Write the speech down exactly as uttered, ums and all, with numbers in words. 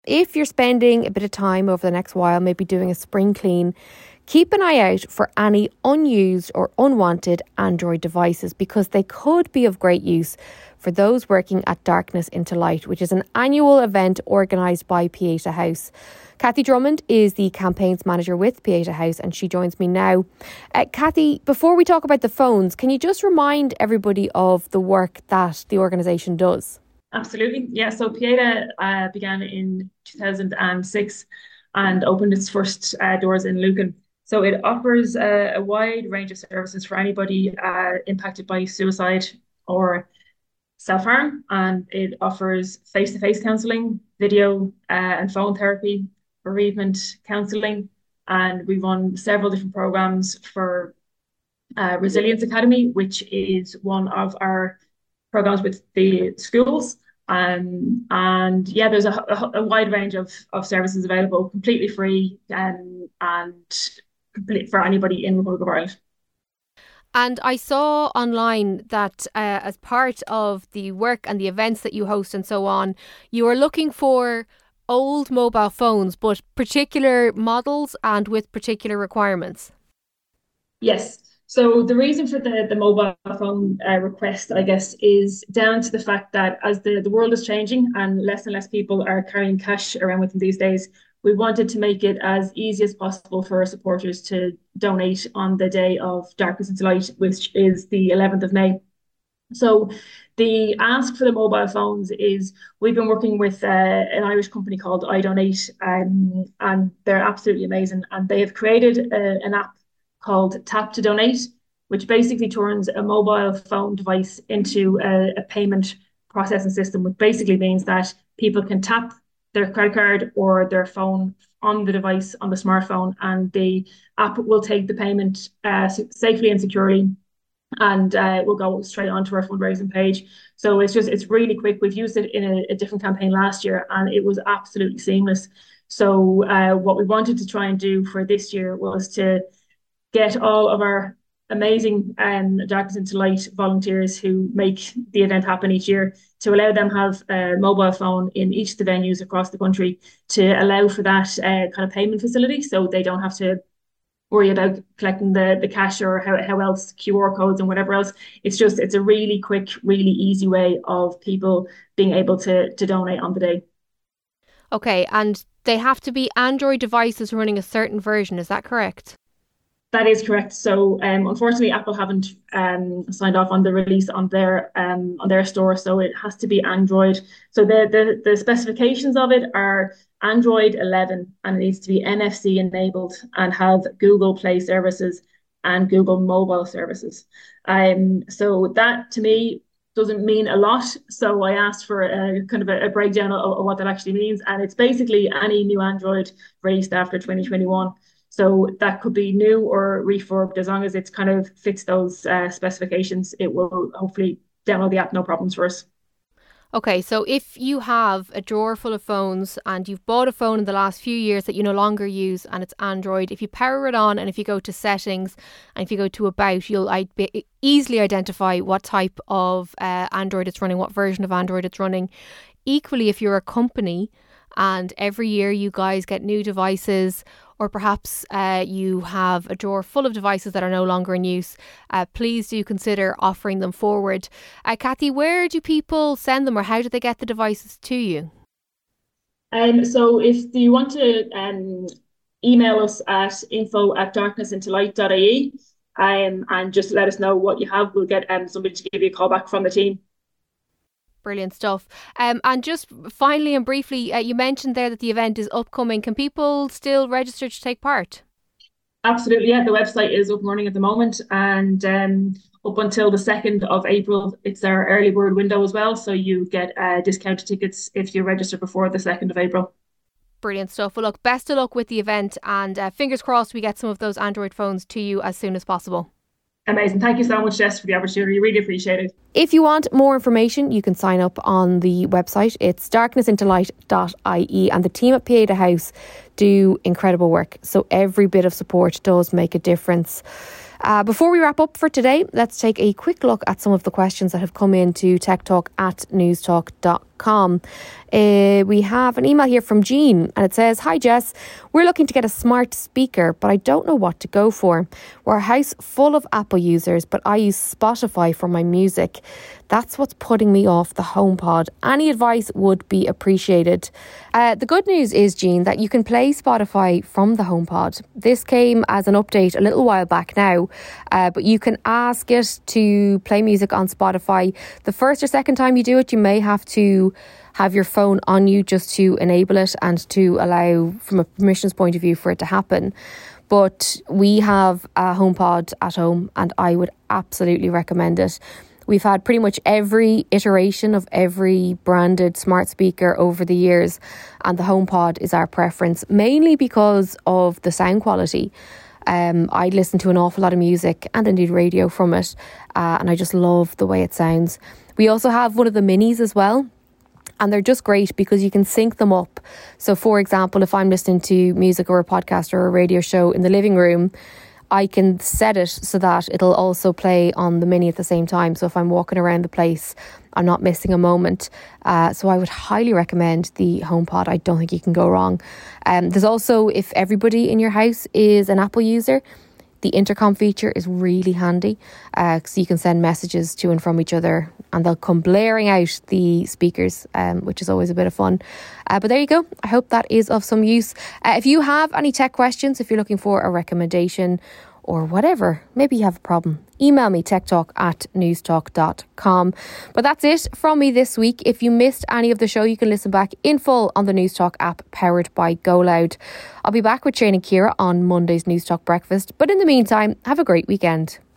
if you're spending a bit of time over the next while, maybe doing a spring clean, keep an eye out for any unused or unwanted Android devices, because they could be of great use for those working at Darkness into Light, which is an annual event organised by Pieta House. Kathy Drummond is the campaigns manager with Pieta House, and she joins me now. Uh, Kathy, before we talk about the phones, can you just remind everybody of the work that the organisation does? Absolutely. Yeah, so Pieta uh, began in two thousand six and opened its first uh, doors in Lucan. So it offers a, a wide range of services for anybody uh, impacted by suicide or self-harm, and it offers face-to-face counselling, video uh, and phone therapy, bereavement counselling, and we run several different programs for uh, Resilience Academy, which is one of our programs with the schools. Um, and yeah, there's a, a, a wide range of, of services available, completely free um, and complete for anybody in the Republic of Ireland. And I saw online that uh, as part of the work and the events that you host and so on, you are looking for old mobile phones, but particular models and with particular requirements. Yes. So the reason for the, the mobile phone uh, request, I guess, is down to the fact that as the, the world is changing and less and less people are carrying cash around with them these days, we wanted to make it as easy as possible for our supporters to donate on the day of Darkness into Light, which is the eleventh of May. So the ask for the mobile phones is, we've been working with uh, an Irish company called iDonate, um, and they're absolutely amazing. And they have created a, an app called Tap to Donate, which basically turns a mobile phone device into a, a payment processing system, which basically means that people can tap their credit card or their phone on the device, on the smartphone, and the app will take the payment uh, safely and securely, and uh, we'll go straight onto our fundraising page. So it's just, it's really quick. We've used it in a, a different campaign last year and it was absolutely seamless. So uh, what we wanted to try and do for this year was to get all of our amazing um, Darkness into Light volunteers who make the event happen each year, to allow them have a mobile phone in each of the venues across the country, to allow for that uh, kind of payment facility, so they don't have to worry about collecting the, the cash or how, how else, Q R codes and whatever else. It's just, it's a really quick, really easy way of people being able to, to donate on the day. Okay, and they have to be Android devices running a certain version, is that correct? That is correct. So um, unfortunately, Apple haven't um, signed off on the release on their um, on their store, so it has to be Android. So the, the the specifications of it are Android eleven, and it needs to be N F C enabled and have Google Play services and Google mobile services. Um, so that to me doesn't mean a lot. So I asked for a kind of a, a breakdown of, of what that actually means, and it's basically any new Android released after twenty twenty-one. So that could be new or refurbed, as long as it's kind of fits those uh, specifications, it will hopefully download the app, no problems for us. Okay, so if you have a drawer full of phones and you've bought a phone in the last few years that you no longer use and it's Android, if you power it on and if you go to settings and if you go to about, you'll easily identify what type of uh, Android it's running, what version of Android it's running. Equally, if you're a company and every year you guys get new devices, or perhaps uh, you have a drawer full of devices that are no longer in use, uh, please do consider offering them forward. Uh, Kathy, where do people send them, or how do they get the devices to you? Um, so if you want to um, email us at info at darkness into light dot I E um, and just let us know what you have, we'll get um, somebody to give you a call back from the team. Brilliant stuff. Um, and just finally and briefly, uh, you mentioned there that the event is upcoming. Can people still register to take part? Absolutely, yeah. The website is up and running at the moment, and um, up until the second of April, it's our early bird window as well. So you get uh, discounted tickets if you register before the second of April. Brilliant stuff. Well, look, best of luck with the event, and uh, fingers crossed we get some of those Android phones to you as soon as possible. Amazing. Thank you so much, Jess, for the opportunity. Really appreciate it. If you want more information, you can sign up on the website. It's darkness into light dot I E, and the team at Pieta House do incredible work. So every bit of support does make a difference. Uh, before we wrap up for today, let's take a quick look at some of the questions that have come in to techtalk at newstalk dot com. Uh, we have an email here from Jean, and it says, "Hi Jess, we're looking to get a smart speaker, but I don't know what to go for. We're a house full of Apple users, but I use Spotify for my music. That's what's putting me off the HomePod. Any advice would be appreciated." Uh, the good news is, Jean, that you can play Spotify from the HomePod. This came as an update a little while back now, uh, but you can ask it to play music on Spotify. The first or second time you do it, you may have to have your phone on you just to enable it and to allow, from a permissions point of view, for it to happen. But we have a HomePod at home and I would absolutely recommend it. We've had pretty much every iteration of every branded smart speaker over the years, and the HomePod is our preference, mainly because of the sound quality. Um, I listen to an awful lot of music and indeed radio from it, uh, and I just love the way it sounds. We also have one of the minis as well, and they're just great because you can sync them up. So for example, if I'm listening to music or a podcast or a radio show in the living room, I can set it so that it'll also play on the mini at the same time. So if I'm walking around the place, I'm not missing a moment. Uh, so I would highly recommend the HomePod. I don't think you can go wrong. Um, there's also, if everybody in your house is an Apple user, the intercom feature is really handy, uh, so you can send messages to and from each other and they'll come blaring out the speakers, um, which is always a bit of fun. Uh, but there you go. I hope that is of some use. Uh, if you have any tech questions, if you're looking for a recommendation or whatever, maybe you have a problem, email me techtalk at newstalk dot com. But that's it from me this week. If you missed any of the show, you can listen back in full on the Newstalk app powered by GoLoud. I'll be back with Shane and Ciara on Monday's Newstalk Breakfast. But in the meantime, have a great weekend.